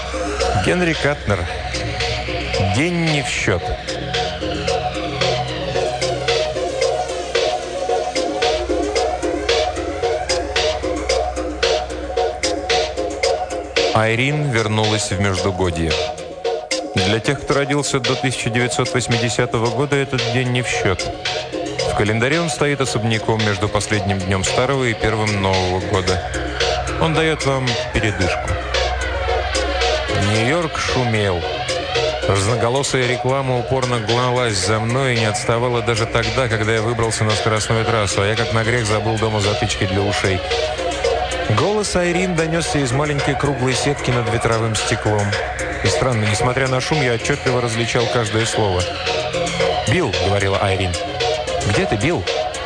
Генри Катнер. День не в счет. Айрин вернулась в Междугодье. Для тех, кто родился до 1980 года, этот день не в счет. В календаре он стоит особняком между последним днем Старого и первым Нового года. Он дает вам передышку. Нью-Йорк шумел. Разноголосая реклама упорно гналась за мной и не отставала даже тогда, когда я выбрался на скоростную трассу, а я как на грех забыл дома затычки для ушей. Голос Айрин донесся из маленькой круглой сетки над ветровым стеклом. И странно, несмотря на шум, я отчетливо различал каждое слово. «Билл», — говорила Айрин. «Где ты, Билл?»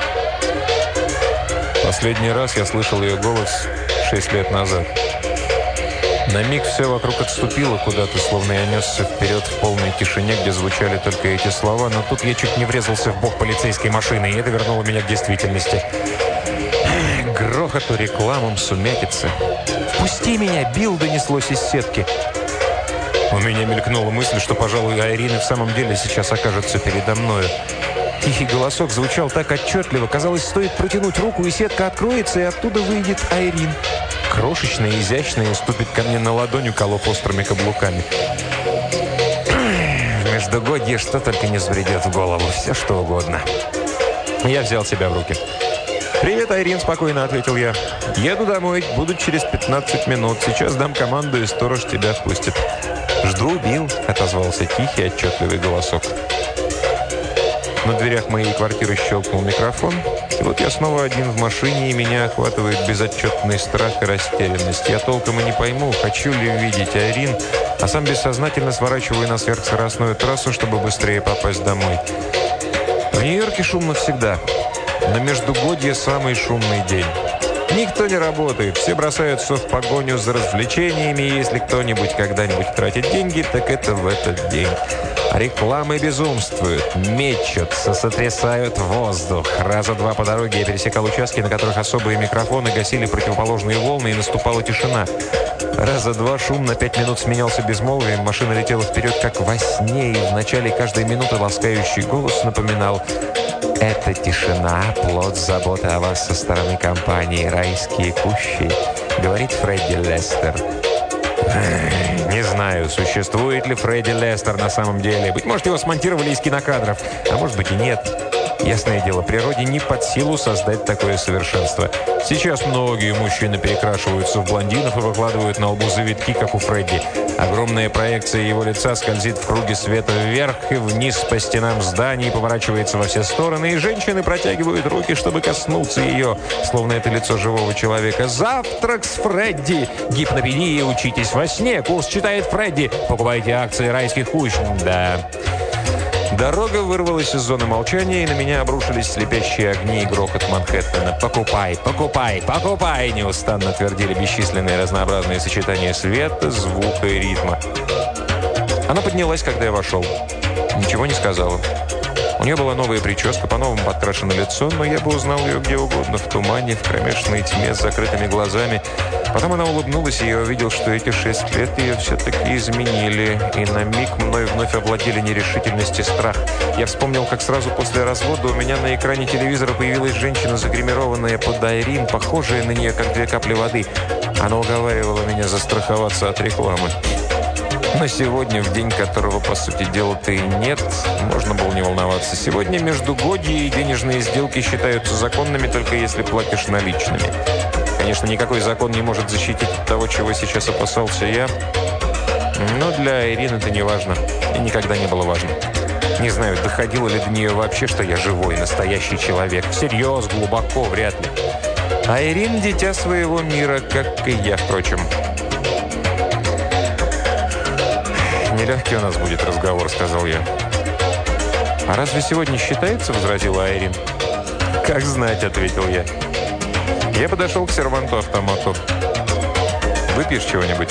Последний раз я слышал ее голос 6 лет назад. На миг все вокруг отступило куда-то, словно я несся вперед в полной тишине, где звучали только эти слова, но тут я чуть не врезался в бок полицейской машины, и это вернуло меня к действительности. Грохоту, рекламам, сумятице. «Впусти меня, Билл!» — донеслось из сетки. У меня мелькнула мысль, что, пожалуй, Айрин в самом деле сейчас окажется передо мною. Тихий голосок звучал так отчетливо. Казалось, стоит протянуть руку, и сетка откроется, и оттуда выйдет Айрин. Крошечная, изящная, и ступит ко мне на ладонь, уколов острыми каблуками. В Междугодье что только не взбредет в голову. Все что угодно. Я взял себя в руки. «Привет, Айрин», — спокойно ответил я. «Еду домой, буду через 15 минут. Сейчас дам команду, и сторож тебя впустит». «Жду, Билл», — отозвался тихий, отчетливый голосок. На дверях моей квартиры щелкнул микрофон. И вот я снова один в машине, и меня охватывает безотчетный страх и растерянность. Я толком и не пойму, хочу ли увидеть Айрин, а сам бессознательно сворачиваю на сверхскоростную трассу, чтобы быстрее попасть домой. В Нью-Йорке шумно всегда. На Междугодье самый шумный день. Никто не работает, все бросаются в погоню за развлечениями, и если кто-нибудь когда-нибудь тратит деньги, так это в этот день. Рекламы безумствуют, мечутся, сотрясают воздух. Раза два по дороге я пересекал участки, на которых особые микрофоны гасили противоположные волны, и наступала тишина. Раза два шум на 5 минут сменялся безмолвием, машина летела вперед, как во сне, и в начале каждой минуты ласкающий голос напоминал: «Эта тишина – плод заботы о вас со стороны компании «Райские кущи», – говорит Фредди Лестер». Не знаю, существует ли Фредди Лестер на самом деле. Быть может, его смонтировали из кинокадров, а может быть и нет. Ясное дело, природе не под силу создать такое совершенство. Сейчас многие мужчины перекрашиваются в блондинов и выкладывают на лбу завитки, как у Фредди. Огромная проекция его лица скользит в круге света вверх и вниз по стенам зданий, поворачивается во все стороны, и женщины протягивают руки, чтобы коснуться ее, словно это лицо живого человека. «Завтрак с Фредди! Гипнопедия, учитесь во сне! Курс читает Фредди! Покупайте акции «Райских кущ». Да». Дорога вырвалась из зоны молчания, и на меня обрушились слепящие огни и грохот Манхэттена. «Покупай, покупай, покупай!» – неустанно твердили бесчисленные разнообразные сочетания света, звука и ритма. Она поднялась, когда я вошел. Ничего не сказала. У нее была новая прическа, по-новому подкрашено лицо, но я бы узнал ее где угодно, в тумане, в кромешной тьме, с закрытыми глазами. Потом она улыбнулась, и я увидел, что эти 6 лет ее все-таки изменили, и на миг мной вновь овладели нерешительность и страх. Я вспомнил, как сразу после развода у меня на экране телевизора появилась женщина, загримированная под Айрин, похожая на нее, как 2 капли воды. Она уговаривала меня застраховаться от рекламы. Но сегодня, в день которого, по сути дела-то и нет, можно было не волноваться. Сегодня Междугодье и денежные сделки считаются законными, только если платишь наличными. Конечно, никакой закон не может защитить от того, чего сейчас опасался я. Но для Айрин это не важно. И никогда не было важно. Не знаю, доходило ли до нее вообще, что я живой, настоящий человек. Всерьез, глубоко, вряд ли. Айрин – дитя своего мира, как и я, впрочем. «Нелегкий у нас будет разговор», — сказал я. «А разве сегодня считается?» — возразила Айрин. «Как знать», — ответил я. Я подошел к серванту-автомату. «Выпьешь чего-нибудь?»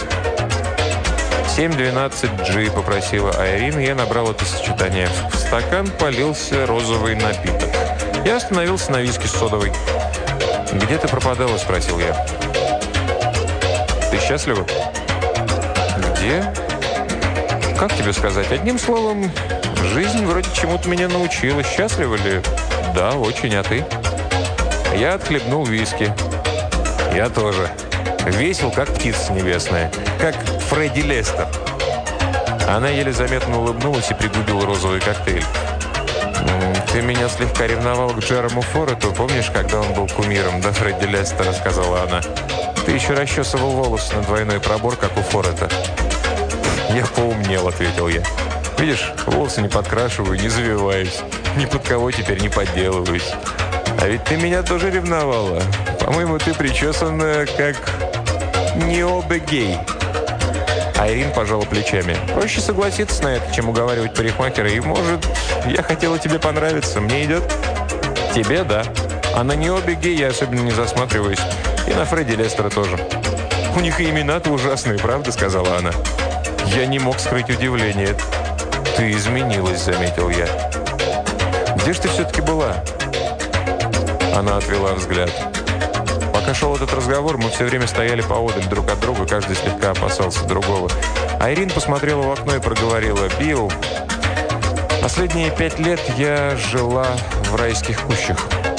7-12 G попросила Айрин, и я набрал это сочетание. В стакан полился розовый напиток. Я остановился на виски с содовой. «Где ты пропадала?» — спросил я. «Ты счастлива?» где? Как тебе сказать? Одним словом, жизнь вроде чему-то меня научила. Счастлива ли? Да, очень. А ты? Я отхлебнул виски. Я тоже. Весел, как птица небесная. Как Фредди Лестер. Она еле заметно улыбнулась и пригубила розовый коктейль. «Ты меня слегка ревновал к Джерому Форетту, помнишь, когда он был кумиром, да, Фредди Лестера?» – сказала она. «Ты еще расчесывал волосы на двойной пробор, как у Форетта». «Я поумнел», – ответил я. «Видишь, волосы не подкрашиваю, не завиваюсь. Ни под кого теперь не подделываюсь. А ведь ты меня тоже ревновала. По-моему, ты причесана как Ниобе Гей». Айрин пожала плечами. «Проще согласиться на это, чем уговаривать парикмахера. И, может, я хотела тебе понравиться. Мне идет?» «Тебе, да. А на Ниобе Гей я особенно не засматриваюсь. И на Фредди Лестера тоже». «У них и имена-то ужасные, правда?» — сказала она. Я не мог скрыть удивление. «Ты изменилась», — заметил я. «Где же ты все-таки была?» Она отвела взгляд. Пока шел этот разговор, мы все время стояли поодаль друг от друга, каждый слегка опасался другого. Айрин посмотрела в окно и проговорила: «Билл, последние 5 лет я жила в райских кущах».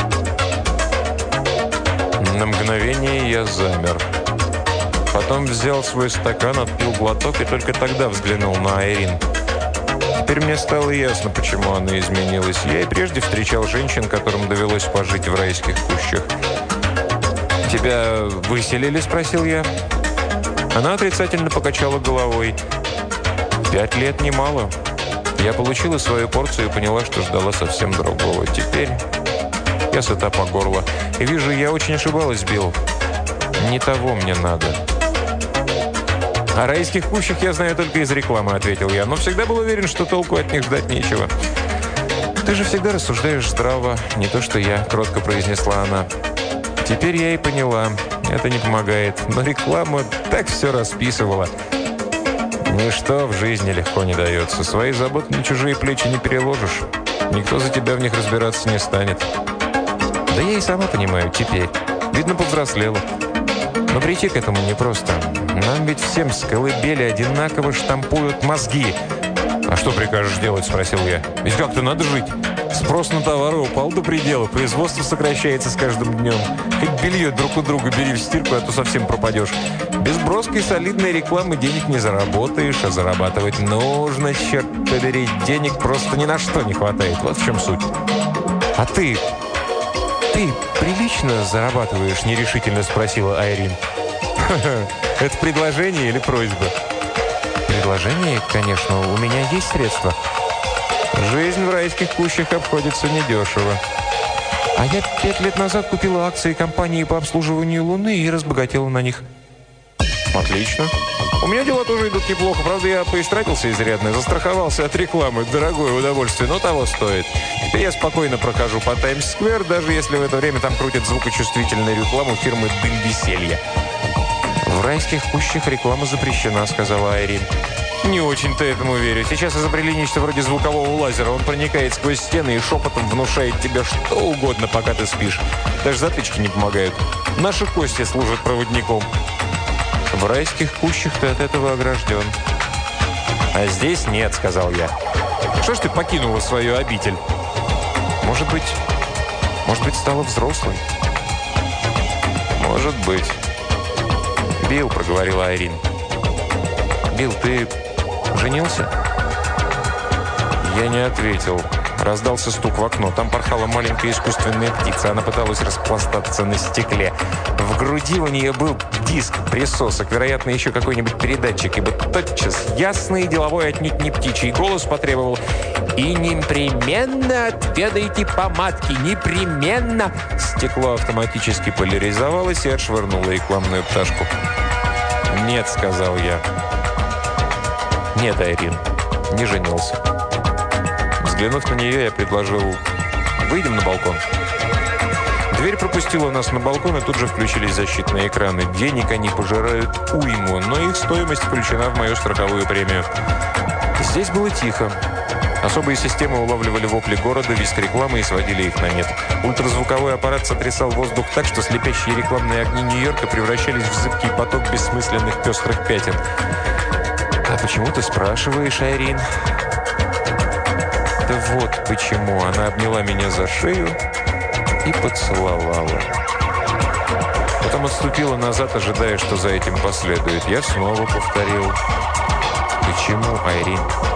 На мгновение я замер. Потом взял свой стакан, отпил глоток и только тогда взглянул на Айрин. Теперь мне стало ясно, почему она изменилась. Я и прежде встречал женщин, которым довелось пожить в райских кущах. «Тебя выселили?» – спросил я. Она отрицательно покачала головой. 5 лет немало. Я получила свою порцию и поняла, что ждала совсем другого. Теперь я сыта по горло. И вижу, я очень ошибалась, Билл. Не того мне надо. «О райских кущах я знаю только из рекламы», – ответил я. «Но всегда был уверен, что толку от них ждать нечего». «Ты же всегда рассуждаешь здраво, не то что я», – кротко произнесла она. Теперь я и поняла. Это не помогает. Но реклама так все расписывала. Ничто в жизни легко не дается. Свои заботы на чужие плечи не переложишь. Никто за тебя в них разбираться не станет. Да я и сама понимаю, теперь. Видно, повзрослела. Но прийти к этому непросто. Нам ведь всем с колыбели одинаково штампуют мозги. «А что прикажешь делать?» – спросил я. «Ведь как-то надо жить. Спрос на товары упал до предела, производство сокращается с каждым днем. Хоть белье друг у друга бери в стирку, а то совсем пропадешь. Без броской солидной рекламы денег не заработаешь, а зарабатывать нужно, черт побери. Денег просто ни на что не хватает. Вот в чем суть». «А ты прилично зарабатываешь?» – нерешительно спросила Айрин. «Это предложение или просьба?» «Предложение, конечно, у меня есть средства». «Жизнь в райских кущах обходится недешево». «А я 5 лет назад купила акции компании по обслуживанию Луны и разбогатела на них». «Отлично. У меня дела тоже идут неплохо. Правда, я поистратился изрядно, застраховался от рекламы. Дорогое удовольствие, но того стоит. Теперь я спокойно прохожу по Таймс-сквер, даже если в это время там крутят звукочувствительную рекламу фирмы «Дым веселья». «В райских кущах реклама запрещена», — сказала Айрин. «Не очень-то этому верю. Сейчас изобрели нечто вроде звукового лазера. Он проникает сквозь стены и шепотом внушает тебе что угодно, пока ты спишь. Даже затычки не помогают. Наши кости служат проводником». «В райских кущах ты от этого огражден». «А здесь нет», — сказал я. «Что ж ты покинула свою обитель?» Может быть, стала взрослой?» «Может быть». «Билл», — проговорила Айрин. «Билл, ты женился?» Я не ответил. Раздался стук в окно. Там порхала маленькая искусственная птица. Она пыталась распластаться на стекле. В груди у нее был диск, присосок, вероятно, еще какой-нибудь передатчик. Ибо тотчас ясный, деловой, отнюдь не птичий голос потребовал: «И непременно отведайте помадки! Непременно!» Стекло автоматически поляризовалось и отшвырнуло рекламную пташку. «Нет», — сказал я. «Нет, Айрин, не женился». Взглянув на нее, я предложил: «Выйдем на балкон». Дверь пропустила нас на балкон, и тут же включились защитные экраны. Денег они пожирают уйму, но их стоимость включена в мою страховую премию. Здесь было тихо. Особые системы улавливали вопли города, визг рекламы и сводили их на нет. Ультразвуковой аппарат сотрясал воздух так, что слепящие рекламные огни Нью-Йорка превращались в зыбкий поток бессмысленных пестрых пятен. А почему ты спрашиваешь, Айрин? Да вот почему. Она обняла меня за шею и поцеловала. Потом отступила назад, ожидая, что за этим последует. Я снова повторил. Почему, Айрин?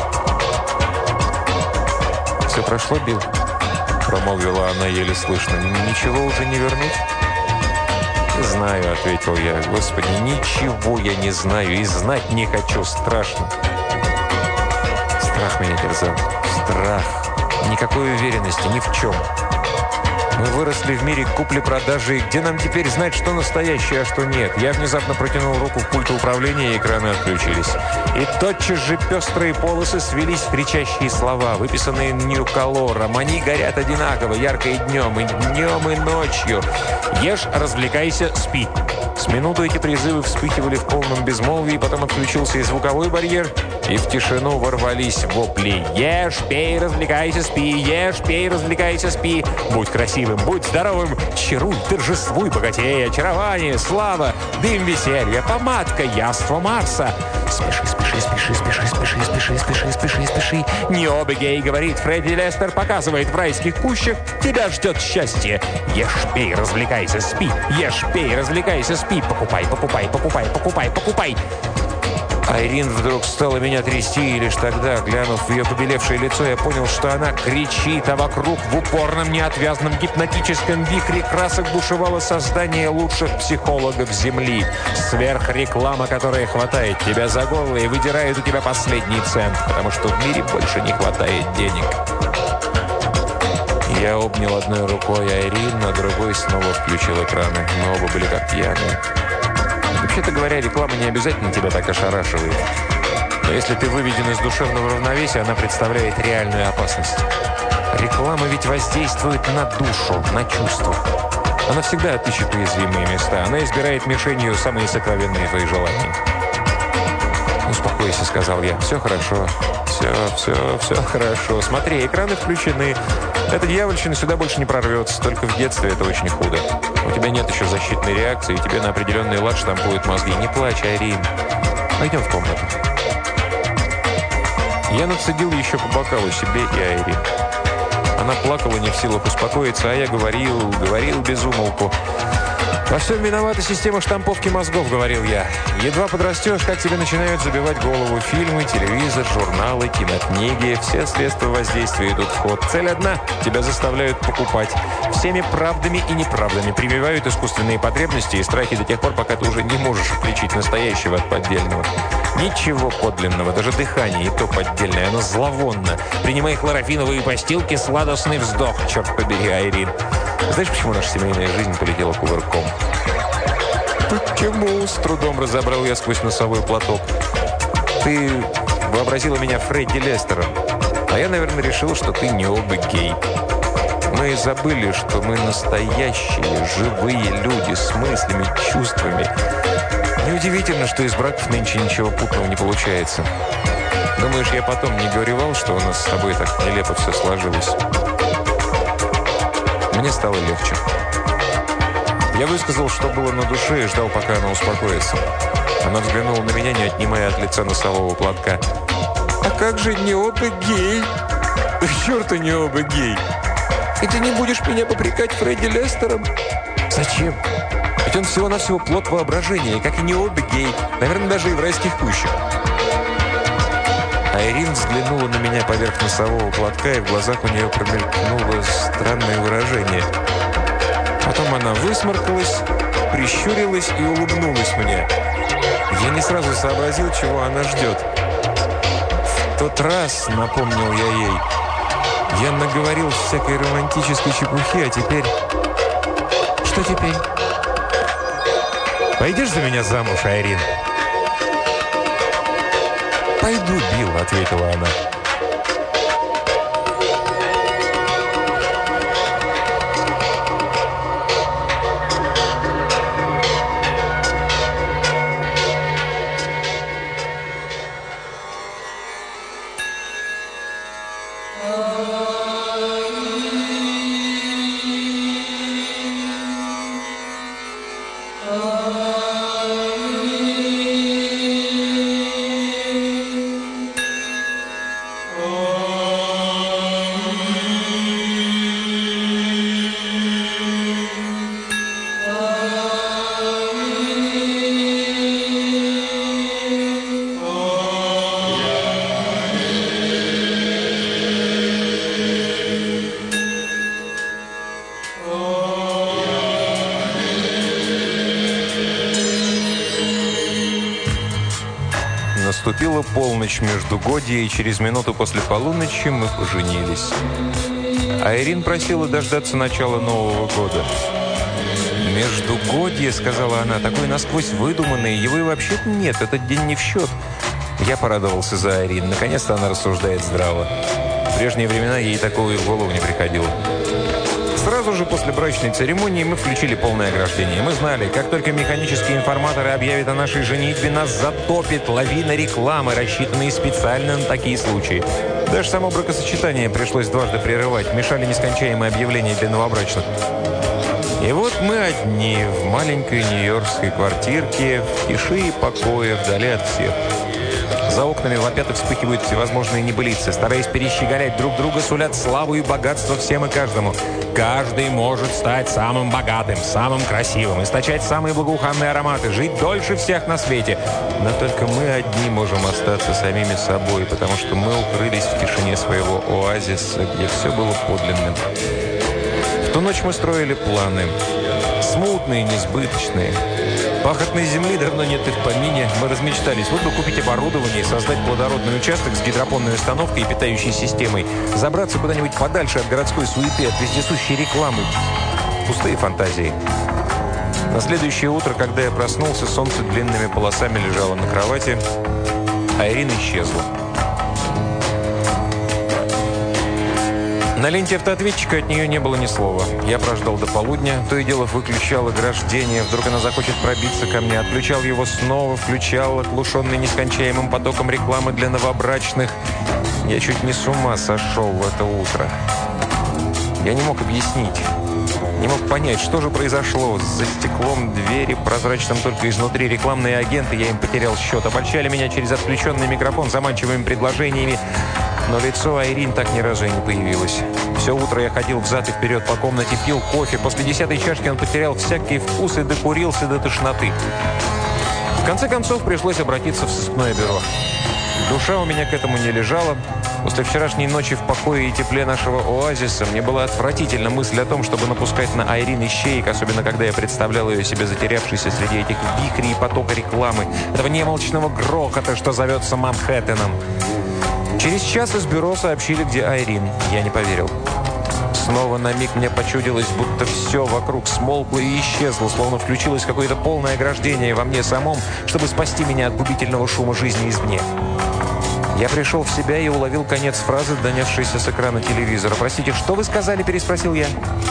«Все прошло, Билл?» – промолвила она еле слышно. «Ничего уже не вернуть?» «Не знаю», – ответил я. «Господи, ничего я не знаю и знать не хочу. Страшно». Страх меня терзал. Страх. Никакой уверенности ни в чем. Мы выросли в мире купли-продажи, и где нам теперь знать, что настоящее, а что нет? Я внезапно протянул руку к пульту управления, и экраны отключились. И тотчас же пестрые полосы свелись в кричащие слова, выписанные нью-колором. Они горят одинаково, ярко и днем, и ночью. Ешь, развлекайся, спи. С минуту эти призывы вспыхивали в полном безмолвии, потом отключился и звуковой барьер, и в тишину ворвались вопли. «Ешь, пей, развлекайся, спи! Ешь, пей, развлекайся, спи! Будь красивым, будь здоровым! Чаруй, торжествуй, богатей, очарование, слава, дым веселья, помадка, яство Марса!» «Спеши, спеши, спеши, спеши, спеши, спеши, спеши, спеши, спеши!» «Необегей, говорит Фредди Лестер, показывает в райских кущах, тебя ждет счастье! Ешь, пей, развлекайся, спи! Ешь, пей, развлекайся, спи! Покупай, покупай, покупай, покупай, покупай!» Айрин вдруг стала меня трясти, и лишь тогда, глянув в ее побелевшее лицо, я понял, что она кричит, а вокруг в упорном, неотвязном гипнотическом вихре красок бушевало создание лучших психологов Земли. Сверхреклама, которая хватает тебя за горло и выдирает у тебя последний цент, потому что в мире больше не хватает денег. Я обнял одной рукой Айрин, а другой снова включил экраны. Мы оба были как пьяные. Вообще-то говоря, реклама не обязательно тебя так ошарашивает. Но если ты выведен из душевного равновесия, она представляет реальную опасность. Реклама ведь воздействует на душу, на чувства. Она всегда отыщет уязвимые места. Она избирает мишенью самые сокровенные твои желания. «Успокойся», — сказал я. «Все хорошо. Все хорошо. Смотри, экраны включены. Эта дьявольщина сюда больше не прорвется. Только в детстве это очень худо. У тебя нет еще защитной реакции, и тебе на определенный лад штампуют мозги. Не плачь, Айрин. Пойдем в комнату». Я нацедил еще по бокалу себе и Айрин. Она плакала, не в силах успокоиться, а я говорил без умолку. «Во всем виновата система штамповки мозгов», — говорил я. «Едва подрастешь, как тебе начинают забивать голову фильмы, телевизор, журналы, кинокниги. Все средства воздействия идут в ход. Цель одна — тебя заставляют покупать. Всеми правдами и неправдами прививают искусственные потребности и страхи до тех пор, пока ты уже не можешь отличить настоящего от поддельного. Ничего подлинного, даже дыхание и то поддельное, оно зловонно. Принимай хлорофиновые постилки, сладостный вздох, черт побери, Айрин». Знаешь, почему наша семейная жизнь полетела кувырком? «Почему?» – с трудом разобрал я сквозь носовой платок. «Ты вообразила меня Фредди Лестером, а я, наверное, решил, что ты не оба гей. Мы забыли, что мы настоящие, живые люди с мыслями, чувствами. Неудивительно, что из браков нынче ничего путного не получается. Думаешь, я потом не горевал, что у нас с тобой так нелепо все сложилось?» Мне стало легче. Я высказал, что было на душе, и ждал, пока она успокоится. Она взглянула на меня, не отнимая от лица носового платка. «А как же не оба гей?» «Черт, не оба гей! И ты не будешь меня попрекать Фредди Лестером?» «Зачем? Ведь он всего-навсего плод воображения, как и не оба гей. Наверное, даже и в райских кущах». Айрин взглянула на меня поверх носового платка, и в глазах у нее промелькнуло странное выражение. Потом она высморкалась, прищурилась и улыбнулась мне. Я не сразу сообразил, чего она ждет. В тот раз, напомнил я ей, я наговорил всякой романтической чепухи, а теперь... Что теперь? «Пойдешь за меня замуж, Айрин?» «Пойду, Билл», — ответила она. наступила полночь междугодия, и через минуту после полуночи мы поженились. Айрин просила дождаться начала Нового года. «Междугодье», — сказала она, — «такой насквозь выдуманный, его и вообще-то нет, этот день не в счет». Я порадовался за Айрин. Наконец-то она рассуждает здраво. В прежние времена ей такого и в голову не приходило. Сразу же после брачной церемонии мы включили полное ограждение. Мы знали, как только механические информаторы объявят о нашей женитьбе, нас затопит лавина рекламы, рассчитанной специально на такие случаи. Даже само бракосочетание пришлось дважды прерывать. Мешали нескончаемые объявления для новобрачных. И вот мы одни в маленькой нью-йоркской квартирке, в тиши и покое, вдали от всех. За окнами вопят и вспыхивают всевозможные небылицы. Стараясь перещеголять друг друга, сулят славу и богатство всем и каждому. Каждый может стать самым богатым, самым красивым, источать самые благоуханные ароматы, жить дольше всех на свете. Но только мы одни можем остаться самими собой, потому что мы укрылись в тишине своего оазиса, где все было подлинным. В ту ночь мы строили планы. Смутные, несбыточные. Пахотной земли давно нет и в помине. Мы размечтались. Вот бы купить оборудование и создать плодородный участок с гидропонной установкой и питающей системой. Забраться куда-нибудь подальше от городской суеты, от вездесущей рекламы. Пустые фантазии. На следующее утро, когда я проснулся, солнце длинными полосами лежало на кровати, а Ирина исчезла. На ленте автоответчика от нее не было ни слова. Я прождал до полудня, то и дело выключал ограждение. Вдруг она захочет пробиться ко мне. Отключал его снова, включал, оглушенный нескончаемым потоком рекламы для новобрачных. Я чуть не с ума сошел в это утро. Я не мог объяснить, не мог понять, что же произошло. За стеклом двери, прозрачным только изнутри, рекламные агенты, я им потерял счет. Обольщали меня через отключенный микрофон заманчивыми предложениями. Но лицо Айрин так ни разу и не появилось. Все утро я ходил взад и вперед по комнате, пил кофе. После 10-й чашки он потерял всякий вкус и докурился до тошноты. В конце концов, пришлось обратиться в сыскное бюро. Душа у меня к этому не лежала. После вчерашней ночи в покое и тепле нашего оазиса мне была отвратительна мысль о том, чтобы напускать на Айрин ищеек, особенно когда я представлял ее себе затерявшейся среди этих вихрей и потока рекламы, этого немолчного грохота, что зовется Манхэттеном. Через час из бюро сообщили, где Айрин. Я не поверил. Снова на миг мне почудилось, будто все вокруг смолкло и исчезло, словно включилось какое-то полное ограждение во мне самом, чтобы спасти меня от губительного шума жизни извне. Я пришел в себя и уловил конец фразы, донесшейся с экрана телевизора. «Простите, что вы сказали?» – переспросил я.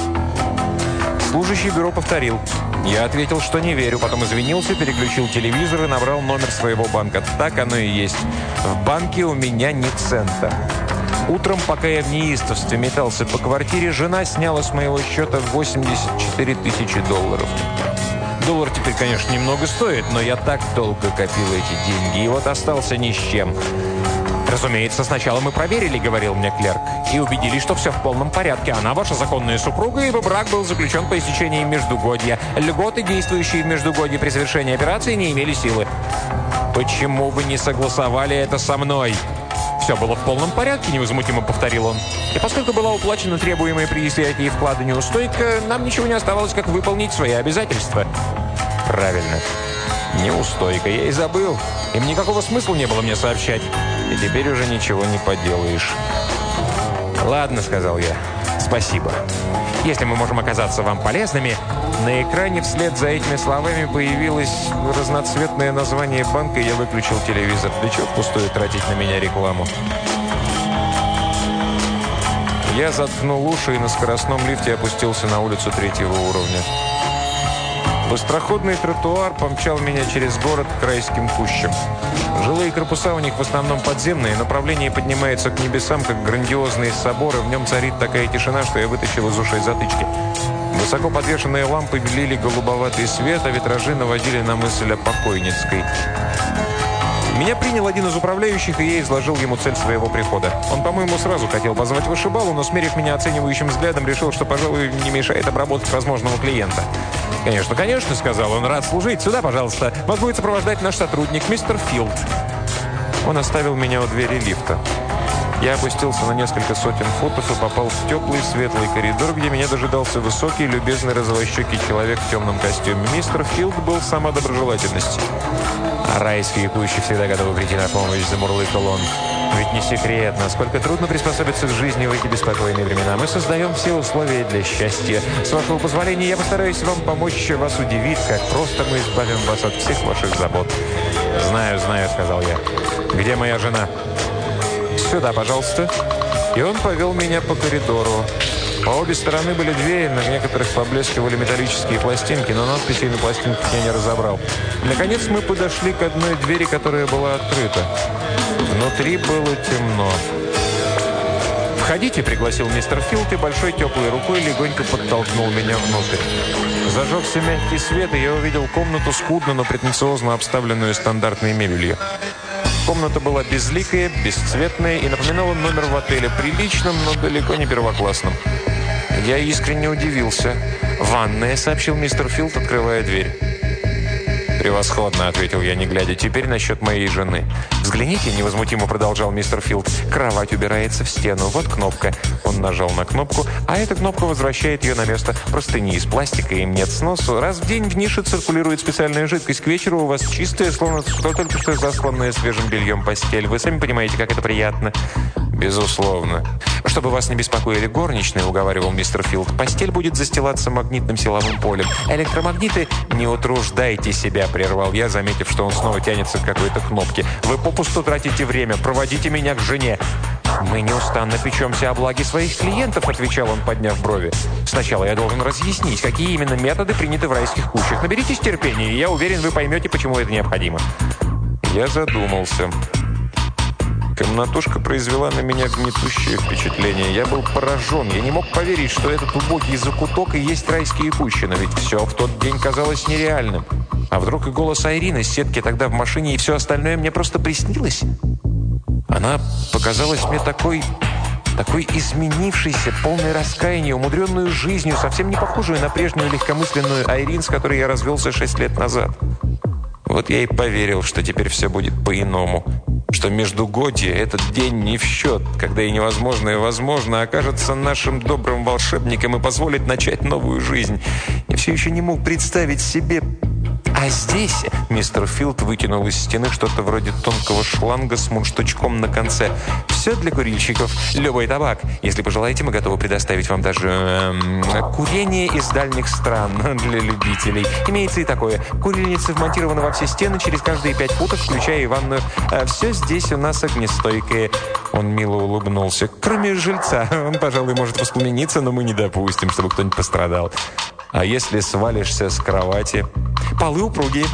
Служащий бюро повторил. Я ответил, что не верю, потом извинился, переключил телевизор и набрал номер своего банка. Так оно и есть. В банке у меня ни цента. Утром, пока я в неистовстве метался по квартире, жена сняла с моего счета $84 тысячи. Доллар теперь, конечно, немного стоит, но я так долго копил эти деньги, и вот остался ни с чем. «Разумеется, сначала мы проверили, — говорил мне клерк, — и убедились, что все в полном порядке. Она ваша законная супруга, ибо брак был заключен по истечении междугодья. Льготы, действующие в междугодье при совершении операции, не имели силы». «Почему вы не согласовали это со мной?» «Все было в полном порядке, — невозмутимо повторил он. И поскольку была уплачена требуемая при снятии вклада неустойка, нам ничего не оставалось, как выполнить свои обязательства». «Правильно. Неустойка. Я и забыл. Им никакого смысла не было мне сообщать. И теперь уже ничего не поделаешь». «Ладно, — сказал я. — Спасибо. Если мы можем оказаться вам полезными». На экране вслед за этими словами появилось разноцветное название банка, и я выключил телевизор. Да чего впустую тратить на меня рекламу? Я заткнул уши и на скоростном лифте опустился на улицу 3-го уровня. Быстроходный тротуар помчал меня через город к райским кущам. Жилые корпуса у них в основном подземные, направление поднимается к небесам, как грандиозные соборы. В нем царит такая тишина, что я вытащил из ушей затычки. Высоко подвешенные лампы белили голубоватый свет, а витражи наводили на мысль о покойницкой. Меня принял один из управляющих, и я изложил ему цель своего прихода. Он, по-моему, сразу хотел позвать вышибалу, но, смерив меня оценивающим взглядом, решил, что, пожалуй, не мешает обработать возможного клиента. «Конечно, конечно, — сказал он, — рад служить. Сюда, пожалуйста. Вас будет сопровождать наш сотрудник, мистер Филд». Он оставил меня у двери лифта. Я опустился на несколько сотен футов и попал в теплый, светлый коридор, где меня дожидался высокий, любезный, розовощекий человек в темном костюме. Мистер Филд был сама доброжелательность. А райские кущи всегда готовы прийти на помощь, замурлыкал он. Ведь не секрет, насколько трудно приспособиться к жизни в эти беспокойные времена. Мы создаем все условия для счастья. С вашего позволения, я постараюсь вам помочь. Вас удивит, как просто мы избавим вас от всех ваших забот. «Знаю, знаю», — сказал я. «Где моя жена?» «Сюда, пожалуйста». И он повел меня по коридору. По обе стороны были двери, на некоторых поблескивали металлические пластинки, но надписей на пластинках я не разобрал. Наконец мы подошли к одной двери, которая была открыта. Внутри было темно. «Входите», — пригласил мистер Филд, и большой теплой рукой легонько подтолкнул меня внутрь. Зажегся мягкий свет, и я увидел комнату, скудно, но претенциозно обставленную стандартной мебелью. Комната была безликая, бесцветная и напоминала номер в отеле, приличном, но далеко не первоклассном. Я искренне удивился. «Ванная», — сообщил мистер Филд, открывая дверь. «Превосходно», — ответил я, не глядя. «Теперь насчет моей жены». «Взгляните», — невозмутимо продолжал мистер Филд. «Кровать убирается в стену. Вот кнопка». Он нажал на кнопку, а эта кнопка возвращает ее на место. Простыни из пластика, им нет сносу. Раз в день в нише циркулирует специальная жидкость. К вечеру у вас чистая, словно только что засланная свежим бельем постель. Вы сами понимаете, как это приятно». «Безусловно. Чтобы вас не беспокоили горничные», — уговаривал мистер Филд, «постель будет застилаться магнитным силовым полем. Электромагниты...» «Не утруждайте себя», — прервал я, заметив, что он снова тянется к какой-то кнопке. «Вы попусту тратите время. Проводите меня к жене». «Мы неустанно печемся о благе своих клиентов», — отвечал он, подняв брови. «Сначала я должен разъяснить, какие именно методы приняты в райских кущах. Наберитесь терпения, и я уверен, вы поймете, почему это необходимо». Я задумался. Комнатушка произвела на меня гнетущее впечатление. Я был поражен. Я не мог поверить, что этот убогий закуток и есть райские кущи. Но ведь все в тот день казалось нереальным. А вдруг и голос Айрины с сетки тогда в машине, и все остальное мне просто приснилось? Она показалась мне такой изменившейся, полной раскаяния, умудренную жизнью, совсем не похожую на прежнюю легкомысленную Айрин, с которой я развелся 6 лет назад. Вот я и поверил, что теперь все будет по-иному. Что междугодье, этот день не в счет, когда и невозможное возможно окажется нашим добрым волшебником и позволит начать новую жизнь. Я все еще не мог представить себе... А здесь мистер Филд вытянул из стены что-то вроде тонкого шланга с мундштучком на конце. Все для курильщиков. Любой табак. Если пожелаете, мы готовы предоставить вам даже курение из дальних стран для любителей. Имеется и такое. Курильница вмонтирована во все стены через каждые 5 футов, включая и ванную. Все здесь у нас огнестойкое. Он мило улыбнулся. Кроме жильца. Он, пожалуй, может воспламениться, но мы не допустим, чтобы кто-нибудь пострадал. А если свалишься с кровати? Полы упругие.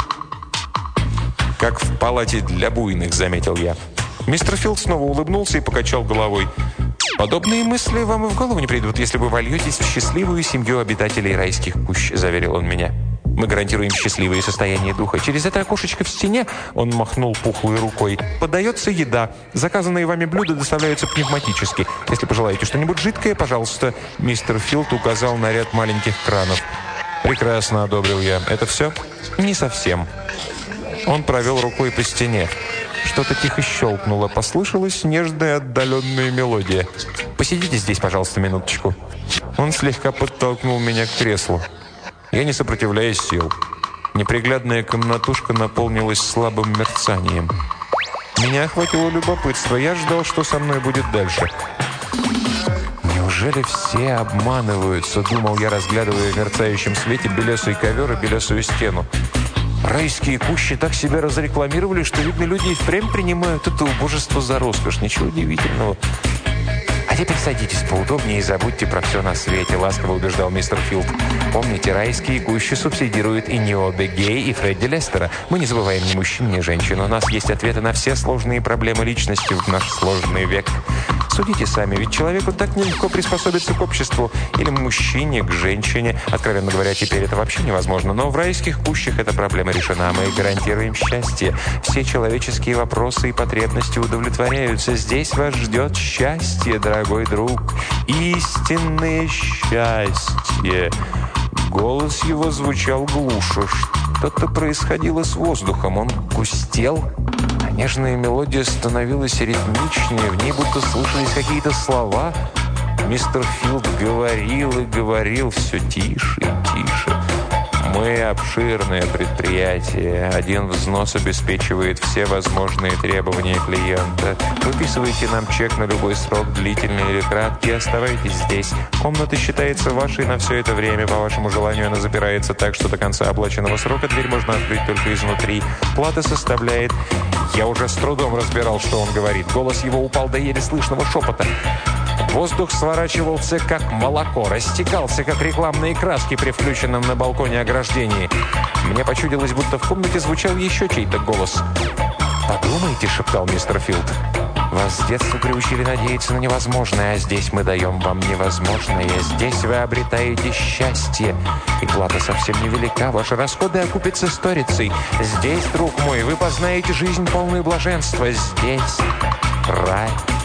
Как в палате для буйных, заметил я. Мистер Филд снова улыбнулся и покачал головой. «Подобные мысли вам и в голову не придут, если вы вольетесь в счастливую семью обитателей райских кущ», — заверил он меня. «Мы гарантируем счастливое состояние духа. Через это окошечко в стене», — он махнул пухлой рукой, «подается еда. Заказанные вами блюда доставляются пневматически. Если пожелаете что-нибудь жидкое, пожалуйста». Мистер Филд указал на ряд маленьких кранов. «Прекрасно», — одобрил я. «Это все?» «Не совсем». Он провел рукой по стене. Что-то тихо щелкнуло. Послышалась нежная отдаленная мелодия. «Посидите здесь, пожалуйста, минуточку». Он слегка подтолкнул меня к креслу. Я, не сопротивляясь, сел. Неприглядная комнатушка наполнилась слабым мерцанием. Меня охватило любопытство. Я ждал, что со мной будет дальше. «Неужели все обманываются?» — думал я, разглядывая в мерцающем свете белесый ковер и белесую стену. Райские кущи так себя разрекламировали, что, видно, люди и впрямь принимают это убожество за роскошь. Ничего удивительного. «А теперь садитесь поудобнее и забудьте про все на свете», — ласково убеждал мистер Филд. «Помните, райские кущи субсидируют и Ниобе Гей, и Фредди Лестера. Мы не забываем ни мужчин, ни женщин. У нас есть ответы на все сложные проблемы личности в наш сложный век. Судите сами, ведь человеку так нелегко приспособиться к обществу. Или мужчине к женщине. Откровенно говоря, теперь это вообще невозможно. Но в райских кущах эта проблема решена. Мы гарантируем счастье. Все человеческие вопросы и потребности удовлетворяются. Здесь вас ждет счастье, дорогой друг. Истинное счастье». Голос его звучал глуше. Что-то происходило с воздухом. Он густел. Нежная мелодия становилась ритмичнее, в ней будто слышались какие-то слова. Мистер Филд говорил и говорил все тише и тише. Мы обширное предприятие. Один взнос обеспечивает все возможные требования клиента. Выписывайте нам чек на любой срок, длительный или краткий, оставайтесь здесь. Комната считается вашей на все это время. По вашему желанию она запирается так, что до конца оплаченного срока дверь можно открыть только изнутри. Плата составляет... Я уже с трудом разбирал, что он говорит. Голос его упал до еле слышного шепота. Воздух сворачивался, как молоко, растекался, как рекламные краски при включенном на балконе ограждении. Мне почудилось, будто в комнате звучал еще чей-то голос. «Подумайте», — шептал мистер Филд. «Вас с детства приучили надеяться на невозможное, а здесь мы даем вам невозможное. Здесь вы обретаете счастье, и плата совсем невелика. Ваши расходы окупятся сторицей. Здесь, друг мой, вы познаете жизнь полную блаженства. Здесь рай».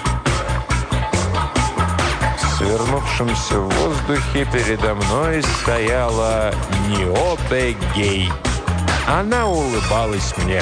В свернувшемся в воздухе передо мной стояла Ниобе Гей. Она улыбалась мне.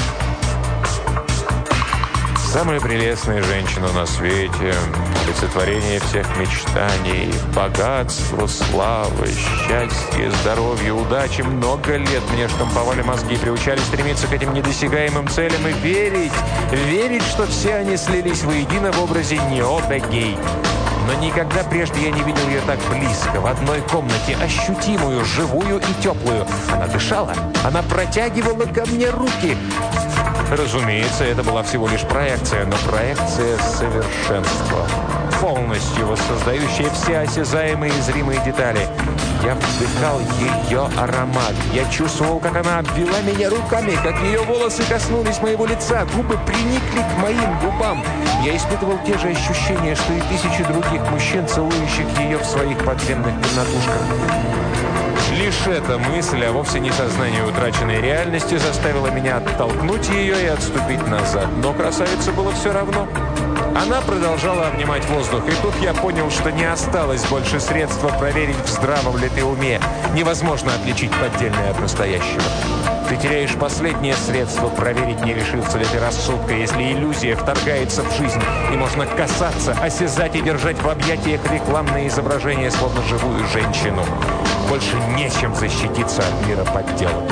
Самая прелестная женщина на свете, олицетворение всех мечтаний, богатство, слава, счастье, здоровье, удачи. Много лет мне штамповали мозги, приучали стремиться к этим недосягаемым целям и верить, что все они слились воедино в образе Ниобе Гей. Но никогда прежде я не видел ее так близко, в одной комнате, ощутимую, живую и теплую. Она дышала, она протягивала ко мне руки. Разумеется, это была всего лишь проекция, но проекция совершенства, полностью воссоздающая все осязаемые и зримые детали. Я вдыхал ее аромат. Я чувствовал, как она обвела меня руками, как ее волосы коснулись моего лица, губы приникли к моим губам. Я испытывал те же ощущения, что и тысячи других мужчин, целующих ее в своих подземных комнатушках. Лишь эта мысль, а вовсе не сознание утраченной реальности, заставила меня оттолкнуть ее и отступить назад. Но красавице было все равно. Она продолжала обнимать воздух, и тут я понял, что не осталось больше средства проверить, в здравом ли ты уме. Невозможно отличить поддельное от настоящего. Ты теряешь последнее средство проверить, не лишился ли ты рассудка, если иллюзия вторгается в жизнь, и можно касаться, осязать и держать в объятиях рекламное изображение, словно живую женщину. Больше нечем защититься от мира подделок.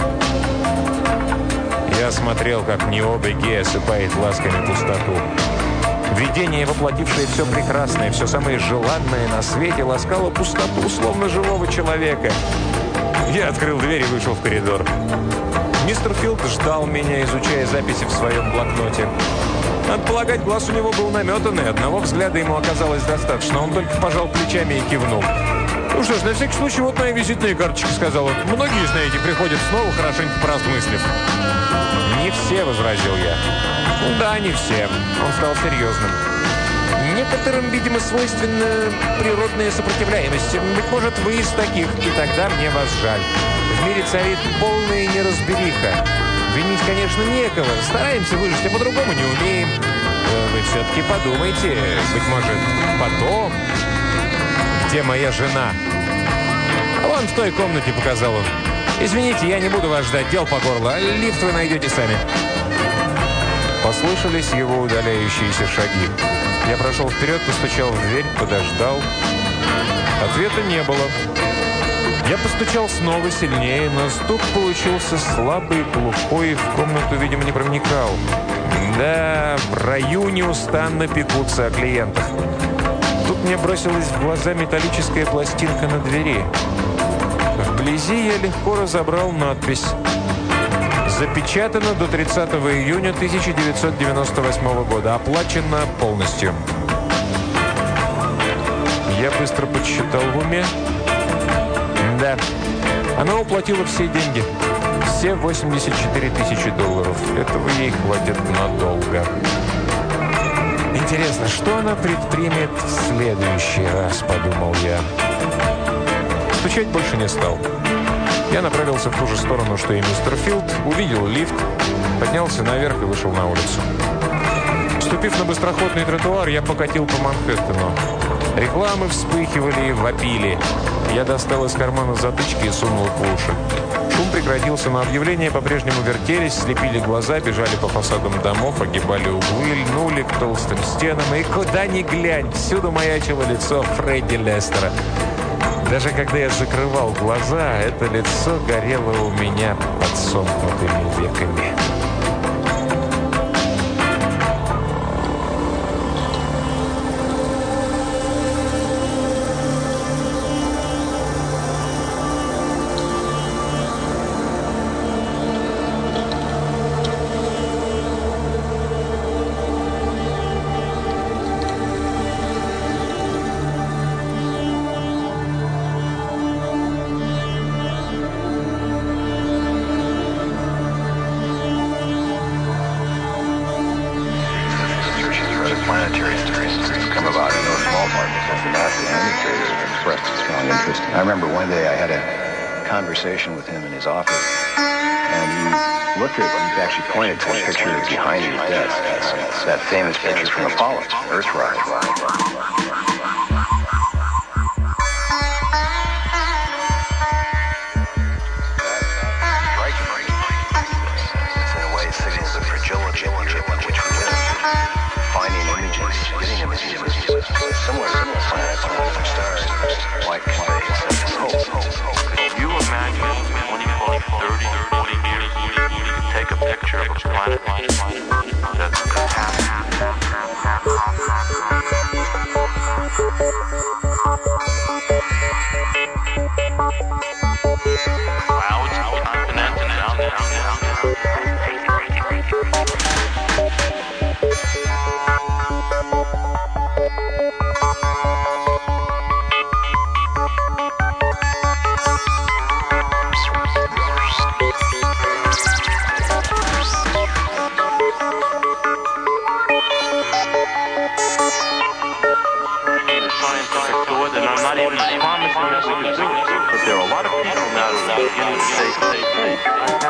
Я смотрел, как Ниобе Гей осыпает ласками пустоту. Видение, воплотившее все прекрасное, все самое желанное на свете, ласкало пустоту, словно живого человека. Я открыл дверь и вышел в коридор. Мистер Филд ждал меня, изучая записи в своем блокноте. Надо полагать, глаз у него был наметанный. Одного взгляда ему оказалось достаточно. Он только пожал плечами и кивнул. «Ну что ж, на всякий случай, вот моя визитная карточка», — сказал он. «Многие, знаете, приходят снова, хорошенько поразмыслив». «Не все», — возразил я. «Да, не все». Он стал серьезным. «Некоторым, видимо, свойственна природная сопротивляемость. Быть может, вы из таких, и тогда мне вас жаль. В мире царит полная неразбериха. Винить, конечно, некого. Стараемся выжить, а по-другому не умеем. Вы все-таки подумайте. Быть может, потом. Где моя жена?» «А вон в той комнате», — показал он. «Извините, я не буду вас ждать, дел по горло. Лифт вы найдете сами». Послышались его удаляющиеся шаги. Я прошел вперед, постучал в дверь, подождал. Ответа не было. Я постучал снова сильнее, но стук получился слабый, глухой, в комнату, видимо, не проникал. Да, в раю неустанно пекутся о клиентах. Тут мне бросилась в глаза металлическая пластинка на двери. Вблизи я легко разобрал надпись. Запечатано до 30 июня 1998 года. Оплачено полностью. Я быстро подсчитал в уме. Да, она уплатила все деньги. Все 84 тысячи долларов. Этого ей хватит надолго. Интересно, что она предпримет в следующий раз, подумал я. Стучать больше не стал. Я направился в ту же сторону, что и мистер Филд, увидел лифт, поднялся наверх и вышел на улицу. Вступив на быстроходный тротуар, я покатил по Манхэттену. Рекламы вспыхивали и вопили. Я достал из кармана затычки и сунул их в уши. Шум прекратился, но объявления по-прежнему вертелись, слепили глаза, бежали по фасадам домов, огибали углы, льнули к толстым стенам. И куда ни глянь, всюду маячило лицо Фредди Лестера. Даже когда я закрывал глаза, это лицо горело у меня под сомкнутыми веками. I remember one day I had a conversation with him in his office, and he actually pointed to a picture behind his desk, that famous picture from Apollo, Earthrise. Similar planets or different stars, like space and hope. Could you imagine 20, 30, 40 years you could take a picture of a planet that's clouds, continents, and promising that we could do it. But there are a lot of people now that are beginning to say,